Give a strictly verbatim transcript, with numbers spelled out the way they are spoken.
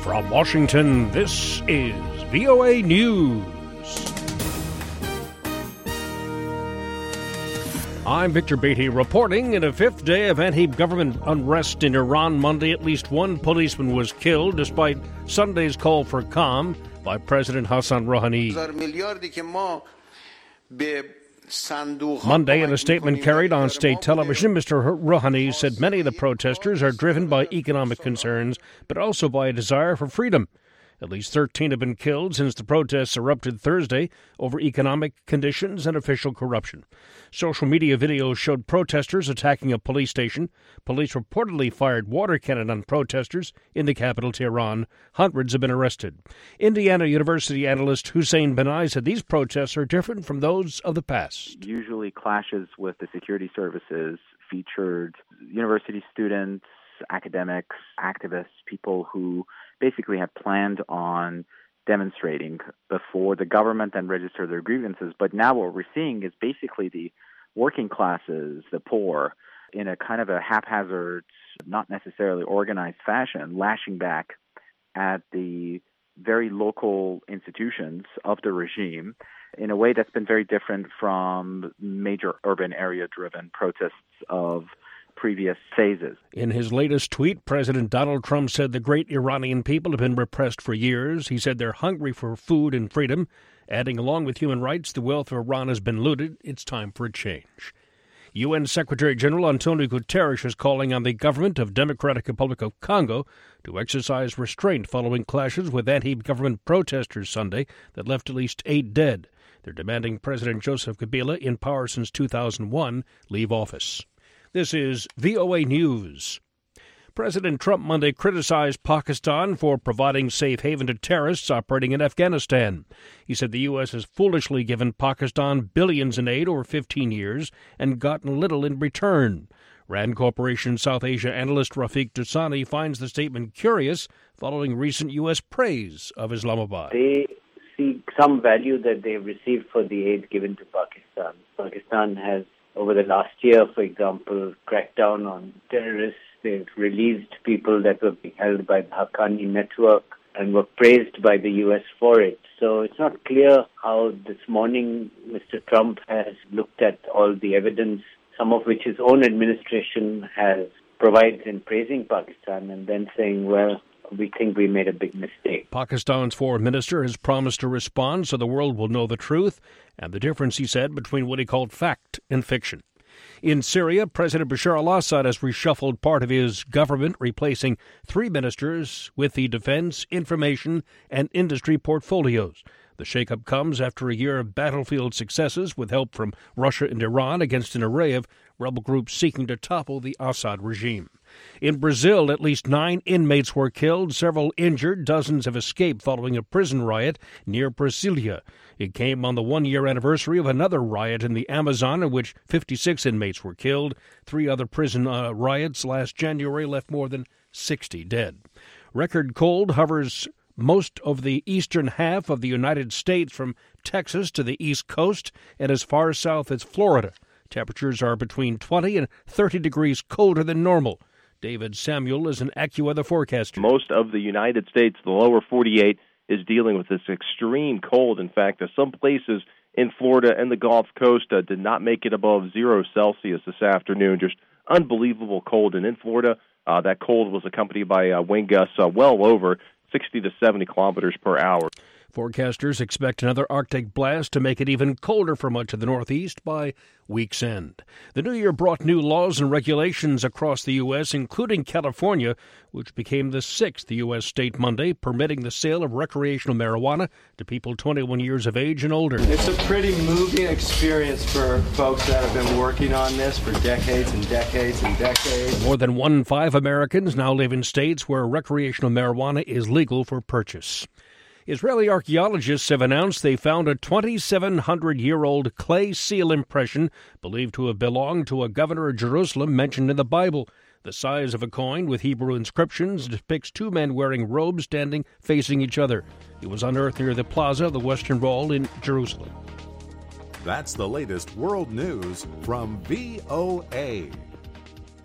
From Washington, this is V O A News. I'm Victor Beatty reporting. In a fifth day of anti-government unrest in Iran Monday, at least one policeman was killed despite Sunday's call for calm by President Hassan Rouhani. Monday, in a statement carried on state television, Mister Rouhani said many of the protesters are driven by economic concerns, but also by a desire for freedom. At least thirteen have been killed since the protests erupted Thursday over economic conditions and official corruption. Social media videos showed protesters attacking a police station. Police reportedly fired water cannon on protesters in the capital, Tehran. Hundreds have been arrested. Indiana University analyst Hussein Benai said these protests are different from those of the past. Usually clashes with the security services featured university students, academics, activists, people who basically had planned on demonstrating before the government then registered their grievances. But now what we're seeing is basically the working classes, the poor, in a kind of a haphazard, not necessarily organized fashion, lashing back at the very local institutions of the regime in a way that's been very different from major urban area-driven protests of previous phases. In his latest tweet, President Donald Trump said the great Iranian people have been repressed for years. He said they're hungry for food and freedom, adding, along with human rights, the wealth of Iran has been looted. It's time for a change. U N Secretary General Antonio Guterres is calling on the government of Democratic Republic of Congo to exercise restraint following clashes with anti-government protesters Sunday that left at least eight dead. They're demanding President Joseph Kabila, in power since two thousand one, leave office. This is V O A News. President Trump Monday criticized Pakistan for providing safe haven to terrorists operating in Afghanistan. He said the U S has foolishly given Pakistan billions in aid over fifteen years and gotten little in return. Rand Corporation South Asia analyst Rafiq Dusani finds the statement curious following recent U S praise of Islamabad. They see some value that they've received for the aid given to Pakistan. Pakistan has, over the last year, for example, cracked down on terrorists. They've released people that were being held by the Haqqani network and were praised by the U S for it. So it's not clear how this morning Mister Trump has looked at all the evidence, some of which his own administration has provided in praising Pakistan, and then saying, well, we think we made a big mistake. Pakistan's foreign minister has promised to respond so the world will know the truth and the difference, he said, between what he called fact and fiction. In Syria, President Bashar al-Assad has reshuffled part of his government, replacing three ministers with the defense, information, and industry portfolios. The shakeup comes after a year of battlefield successes with help from Russia and Iran against an array of rebel groups seeking to topple the Assad regime. In Brazil, at least nine inmates were killed, several injured, dozens have escaped following a prison riot near Brasilia. It came on the one-year anniversary of another riot in the Amazon in which fifty-six inmates were killed. Three other prison uh, riots last January left more than sixty dead. Record cold hovers most of the eastern half of the United States from Texas to the East Coast and as far south as Florida. Temperatures are between twenty and thirty degrees colder than normal. David Samuel is an AccuWeather forecaster. Most of the United States, the lower forty-eight, is dealing with this extreme cold. In fact, uh, some places in Florida and the Gulf Coast uh, did not make it above zero Celsius this afternoon. Just unbelievable cold. And in Florida, uh, that cold was accompanied by uh, wind gusts uh, well over sixty to seventy kilometers per hour. Forecasters expect another Arctic blast to make it even colder for much of the Northeast by week's end. The new year brought new laws and regulations across the U S, including California, which became the sixth U S state Monday, permitting the sale of recreational marijuana to people twenty-one years of age and older. It's a pretty moving experience for folks that have been working on this for decades and decades and decades. More than one in five Americans now live in states where recreational marijuana is legal for purchase. Israeli archaeologists have announced they found a twenty-seven hundred year old clay seal impression believed to have belonged to a governor of Jerusalem mentioned in the Bible. The size of a coin with Hebrew inscriptions depicts two men wearing robes standing facing each other. It was unearthed near the plaza of the Western Wall in Jerusalem. That's the latest world news from V O A.